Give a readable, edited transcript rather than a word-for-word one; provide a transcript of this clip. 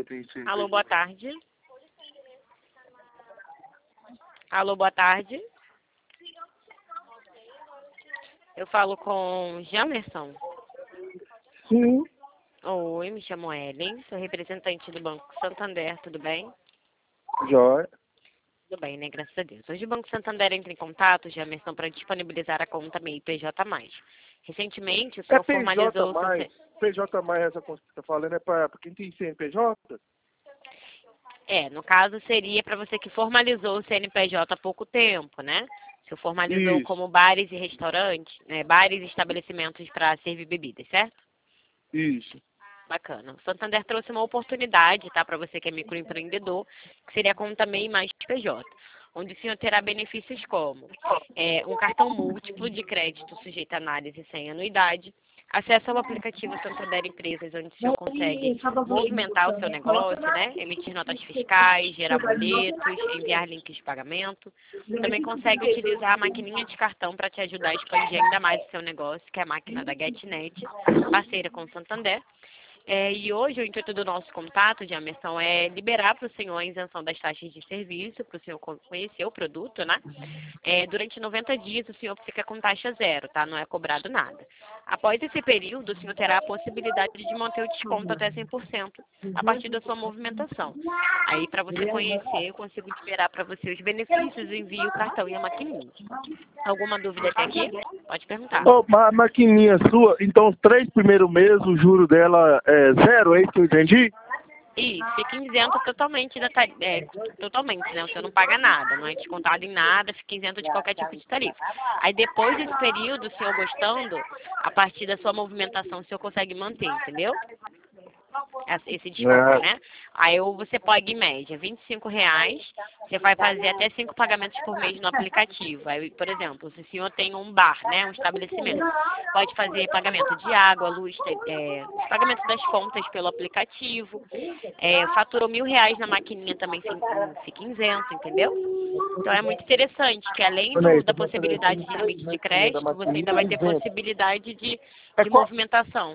repente. Alô, boa tarde. Alô, boa tarde. Eu falo com Jamerson. Sim. Oi, me chamo Ellen, sou representante do Banco Santander, tudo bem? Jóia. Tudo bem, né? Graças a Deus. Hoje o Banco Santander entra em contato, Jamerson, para disponibilizar a conta MEI PJ+. Recentemente, o É senhor formalizou o seu... PJ+, essa conta que você está falando, é para quem tem CNPJ? No caso seria para você que formalizou o CNPJ há pouco tempo, né? O senhor formalizou Isso. como bares e restaurantes, né? Bares e estabelecimentos para servir bebidas, certo? Isso. Bacana. O Santander trouxe uma oportunidade, tá, para você que é microempreendedor, que seria a conta MEI mais PJ, onde o senhor terá benefícios como um cartão múltiplo de crédito sujeito a análise sem anuidade, acesso ao aplicativo Santander Empresas, onde o senhor consegue movimentar o seu negócio, né, emitir notas fiscais, gerar boletos, enviar links de pagamento. Também consegue utilizar a maquininha de cartão para te ajudar a expandir ainda mais o seu negócio, que é a máquina da GetNet, parceira com o Santander. E hoje o intuito do nosso contato de Jamerson é liberar para o senhor a isenção das taxas de serviço, para o senhor conhecer o produto, né? Durante 90 dias o senhor fica com taxa zero, tá? Não é cobrado nada. Após esse período, o senhor terá a possibilidade de manter o desconto até 100% a partir da sua movimentação. Aí, para você conhecer, eu consigo liberar para você os benefícios, o envio, o cartão e a maquininha. Alguma dúvida até aqui? Pode perguntar. A maquininha sua, então os 3 primeiros meses o juro dela é zero, é isso que eu entendi? Isso, fica isento totalmente totalmente, né? O senhor não paga nada, não é descontado em nada, fica isento de qualquer tipo de tarifa. Aí depois desse período, o senhor gostando, a partir da sua movimentação, o senhor consegue manter, entendeu? Esse desconto, né? Aí você paga em média R$ 25, você vai fazer até 5 pagamentos por mês no aplicativo. Aí, por exemplo, se o senhor tem um bar, né, um estabelecimento, pode fazer pagamento de água, luz, os pagamentos das contas pelo aplicativo. Faturou R$ 1.000 na maquininha também fica isento, entendeu? Então é muito interessante que além da possibilidade de limite de crédito, você ainda vai ter possibilidade de movimentação.